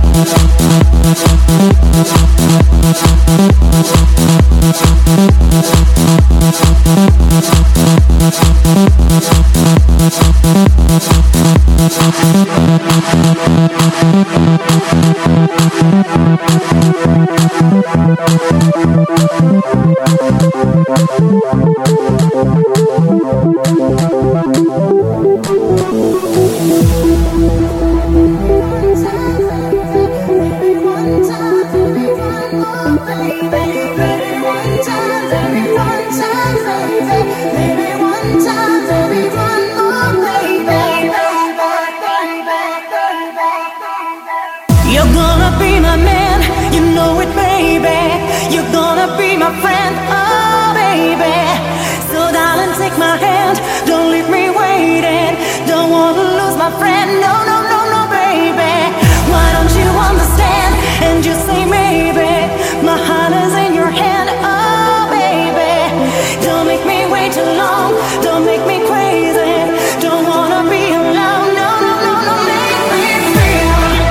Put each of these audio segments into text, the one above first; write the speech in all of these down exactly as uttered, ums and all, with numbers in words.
You're gonna be my man, you know it, baby. You're gonna be my friend, oh baby. So darling, take my hand, don't leave me waiting. Don't wanna lose my friend, no, no, no, no, baby. Why don't you understand and just say maybe? My heart is in your hand, oh baby. Don't make me wait too long, don't make me crazy. Don't wanna be alone, no, no, no, no, make me feel.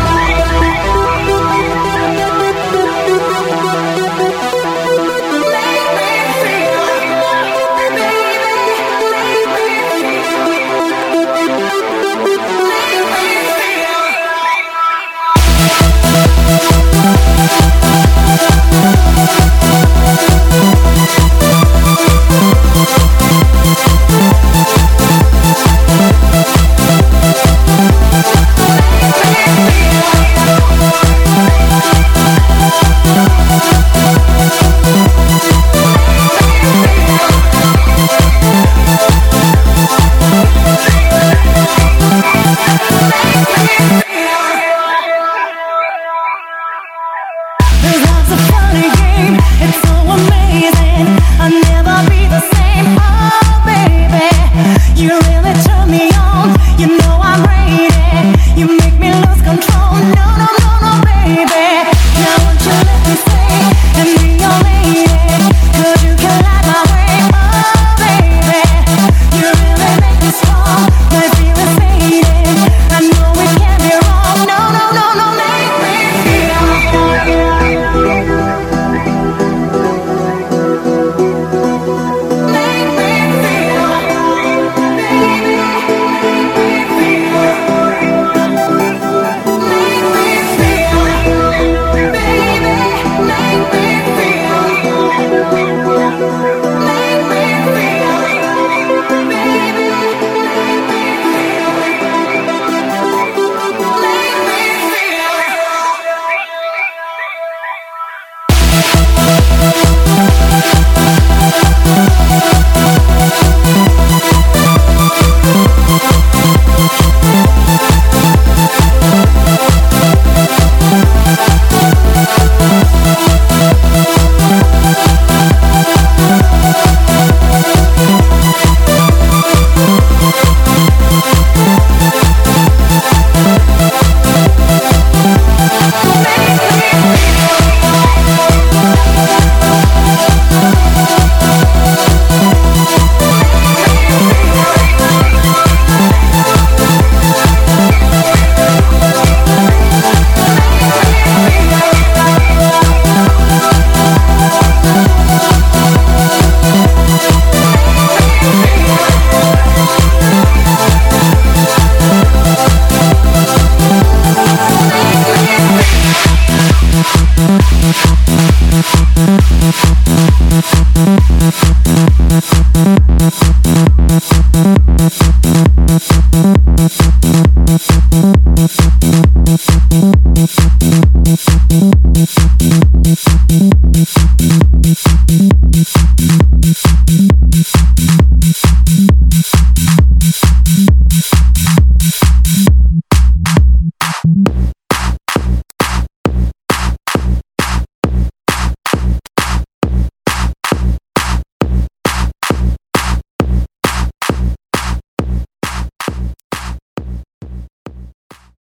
It's so amazing, I'll never be the same, oh baby. You really turn me on, you know I'm ready. You make me lose control, no, no, no.